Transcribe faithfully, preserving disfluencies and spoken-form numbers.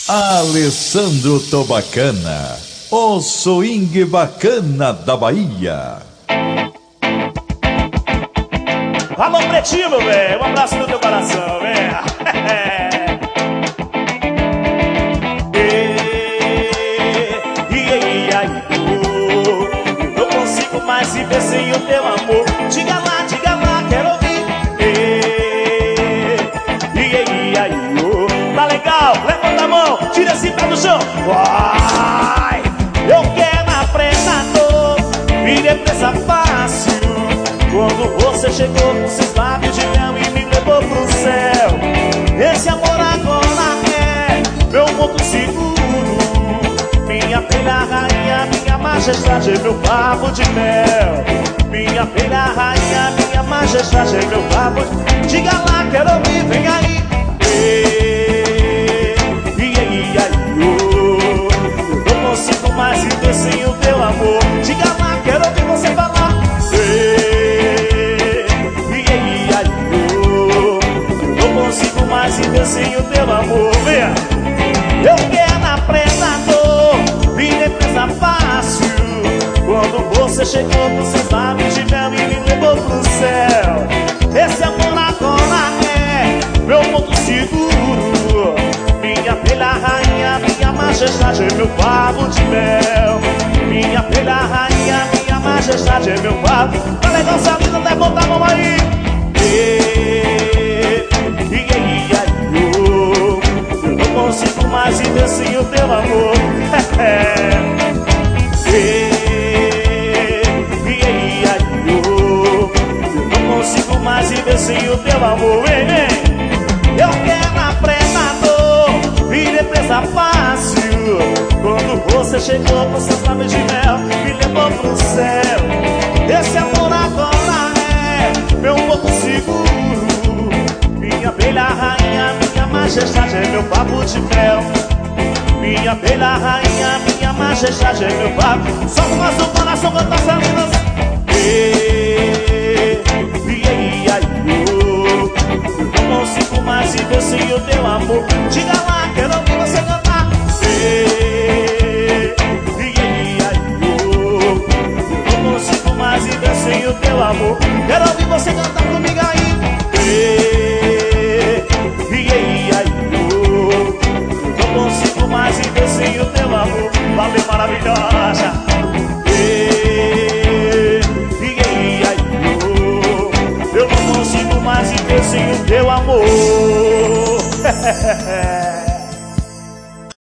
Alessandro Tobacana, o swing bacana da Bahia. Alô, Pretinho, meu velho, um abraço no teu coração, velho. Não consigo mais viver sem o teu amor. Diga lá, diga lá, quero ouvir. Tá legal, levanta a mão, tira esse pé do chão. Vai, eu quero apressador, virei presa fácil. Quando você chegou com seus lábios de mel e me levou pro céu. Esse amor agora é meu ponto seguro, minha abelha rainha, minha majestade, meu babo de mel. Minha abelha rainha, minha majestade, meu babo de... Diga lá, quero ouvir, vem aí. Eu não consigo mais viver sem o teu amor. Diga lá, quero ouvir você falar. Eu não consigo mais viver sem o teu amor. Venha. Eu quero apressador, virei presa fácil. Quando você chegou com seus lábios de mel e me levou pro céu. Esse amor agora é meu ponto seguro, minha abelha rainha, minha majestade, meu babo de mel. Minha abelha rainha, minha majestade, meu babo. Tá legal essa vida, deve botar a mão aí. Eu não consigo mais viver sem o teu amor. Eu não consigo mais viver sem o teu amor. Vem, vem. Eu quero apressador, virei presa fácil. Quando você chegou com seus lábios de mel, me levou pro céu. Esse amor agora é meu porto seguro, minha abelha rainha, minha majestade, é meu papo de mel. Minha abelha rainha, minha majestade, é meu papo. Só com o seu coração cantar essa linda. Eu não consigo mais viver sem o teu amor. Diga lá, quero ouvir você cantar. Eu não consigo mais viver sem o teu amor. Quero ouvir você cantar.